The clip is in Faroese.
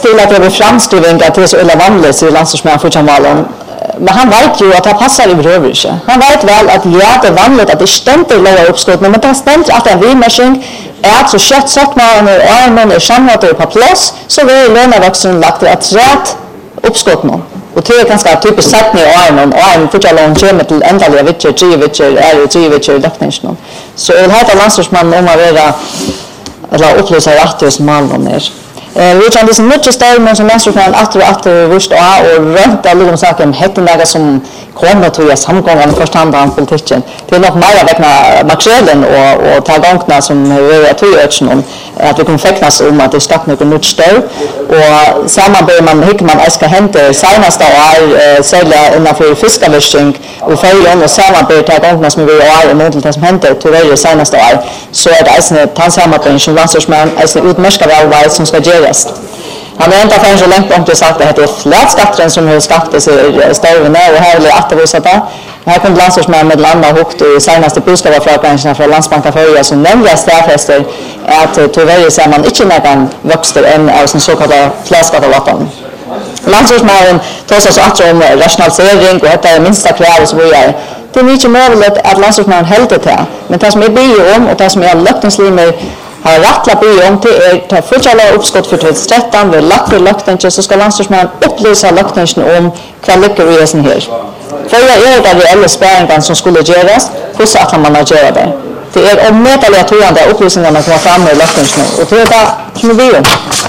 till att det blir framskrivningar till så illa vanligt i landslagsmän för Jamalen. Men han vet ju att det passar i brövrige. Han vet väl att det är vanligt att det ständigt lovar uppskott, men det ständigt att en vimärsing är att så kött sagt man och armen är samlat på plats, så vill löneväxeln lagt att rätt uppskott nu. Och det är ganska typiskt sett med armen och armen fortsätter långt kommer till ändliga vittjer, 3 vittjer i löpningen. Så jag vill ha landslagsmannen om att vara eller upplysa rätt hos malen ner. Vi kan liksom mycket större som landslagsman att vurst och rönt alla de saker heter som kommer till samgången förståndan politiken. Det är nog mer vägna makrelen och tagångna som är att göra att vi kommer fäknas om att det ska något nytt stöd och samarbete man hickar man ska hämta senaste år sälja innanför fiskavishing och följa och samarbete tagångna som vi är emot det som händer till det senaste år så är det alltså tansamarbete som landslagsman alltså utmärska väl som ska göras. Han är inte för så länge om det sagt att det är flätskatten som har skapat sig större och här är att visa det. Här kom landslagsmän med landa högt i senaste budskapsfrågan från Landsbanken förra som nämnde straffester att tyvärr ser man inte någon växter än av sin så kallade flätskattelappen. Landslagsmännen tar sig så att om rationalisering och det är minsta krav så vidare. Det är mycket möjligt att landslagsmännen helt det här. Men det som är biom och det som är löktenslimer har rattla biom till är fortsatta uppskott för 2013 vid löktningen så ska landslagsmännen upplysa löktningen om vad lyckor i sin här. För jag är det reella spärringen som skulle göras, hur så att man gör det. Det är omedliga togande upplysningarna som kommer fram i löktningen och det är det som är biom.